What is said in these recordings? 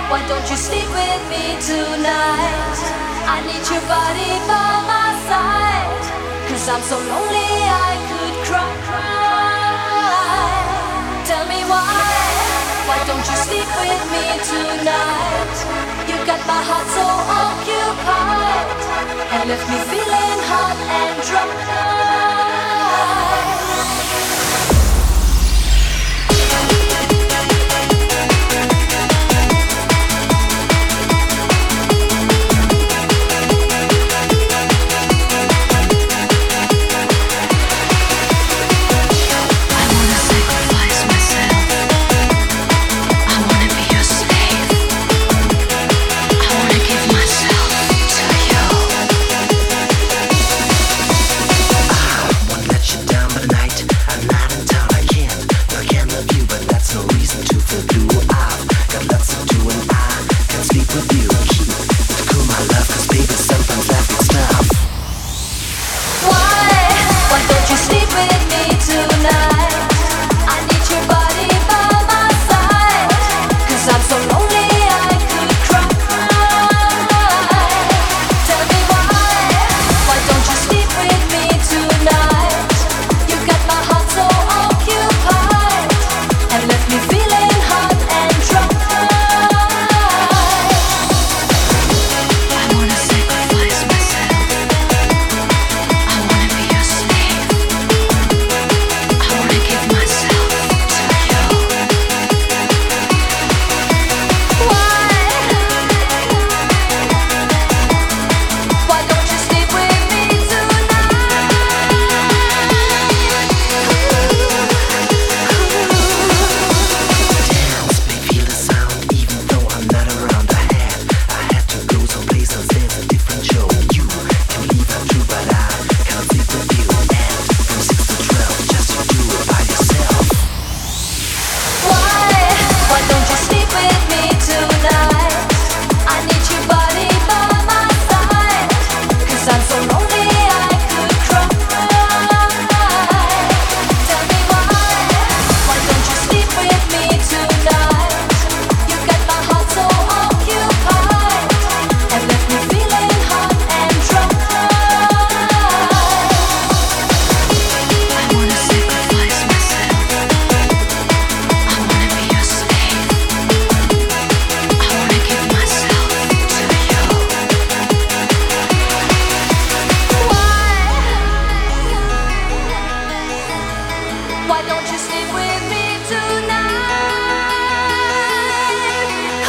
Why don't you sleep with me tonight? I need your body by my side. Cause I'm so lonely I could cry. Tell me why don't you sleep with me tonight? You got my heart so occupied and left me feeling hot and drunk. Why don't you sleep with me tonight?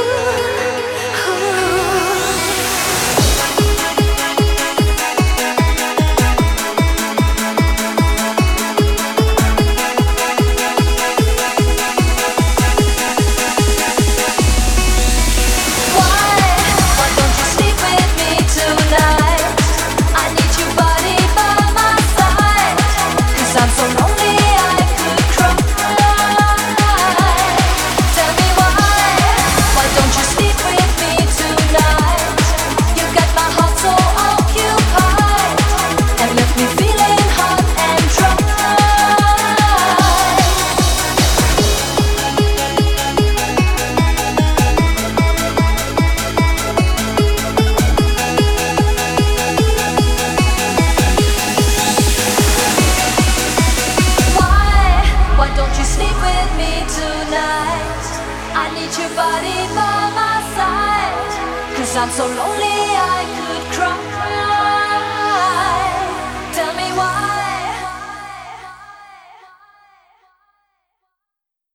Why don't you sleep with me tonight? I need your body by my side. Cause I'm so lonely I could cry. Tell me why don't you sleep with me tonight? You got my heart so occupied and left me feeling hot and drunk. Why don't you sleep with me tonight? I need your body by my side. Cause I'm so lonely I